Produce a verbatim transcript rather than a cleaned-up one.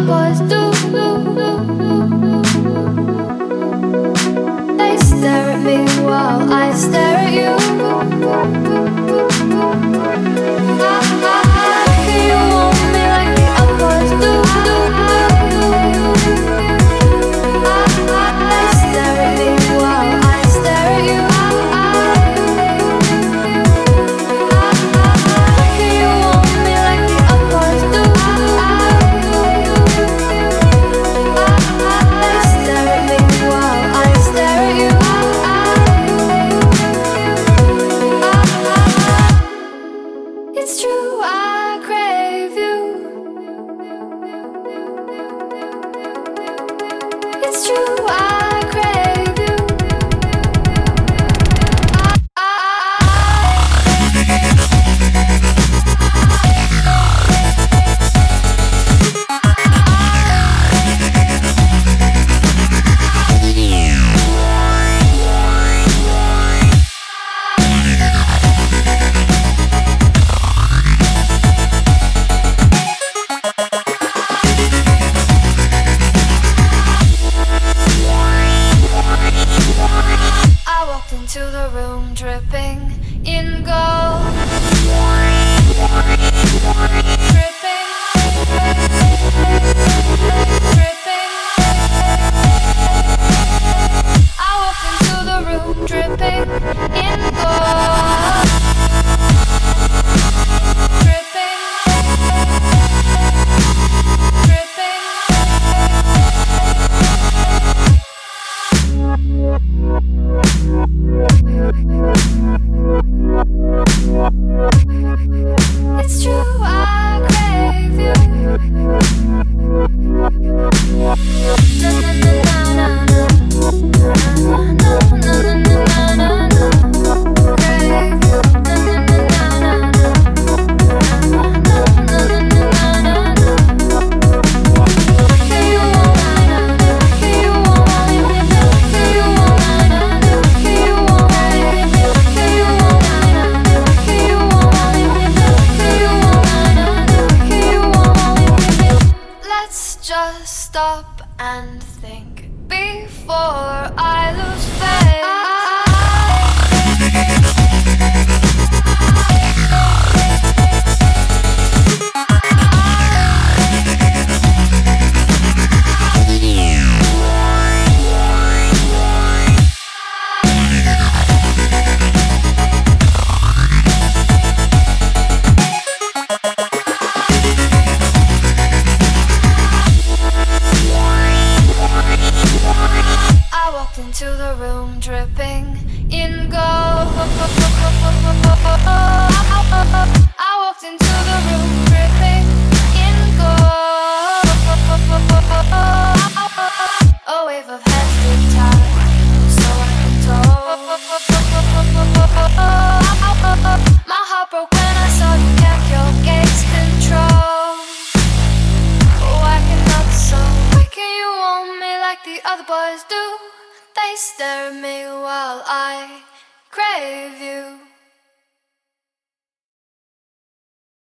boys do. They stare at me while I stare at you. You want me like the other boys do. They stare at me while I stare at you. You want me like the other boys do. They stare at me while I stare at you. It's true, I crave you. It's true, I crave you. I walked into the room dripping in gold. Dripping, dripping. I walked into the room dripping in gold. Dripping, dripping. It's true, I crave you. Na na na na na na na na na na na na. Crave you. Na na na na na na na na na na na. You want me, you want me, you want me, you want me, you want me, you want me. Let's just stop and think before I lose faith. I walked into the room dripping in gold. I walked into the room dripping in gold. A wave of heads being tied, so I can told. My heart broke when I saw you kept your gaze control. Why cannot so? Why can you want me like the other boys do? They stare at me while I crave you.